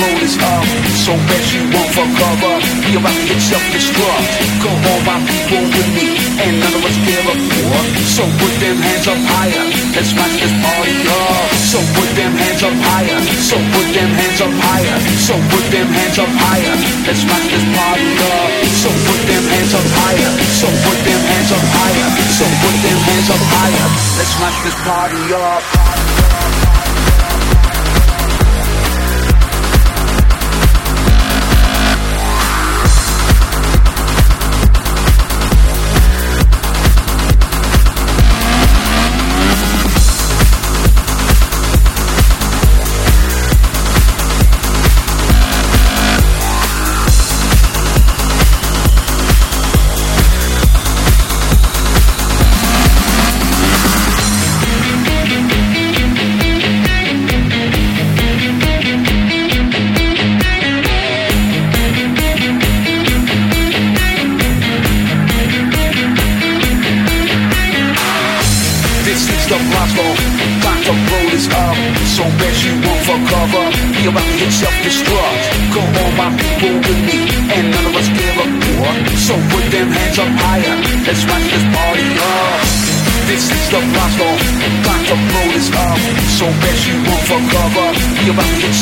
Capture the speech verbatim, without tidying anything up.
blow this up, so bad you won't for cover. We about to get self-destruct. Go on, my people with me, and none of us give a fuck. So put them hands up higher, let's watch this party up. So put them hands up higher, so put them hands up higher, so put them hands up higher, let's watch this party up. So put them hands up higher, so put them hands up higher, so put them hands up higher, let's watch this party up. This is the Blasco, got to blow this up, so bad you won't for cover. We about to hit self-destruct. Go on, my people with me, and none of us give a fuck. So put them hands up higher, let's watch this party up. This is the Blasco, got to blow this up, so bad you won't for cover. We about to hit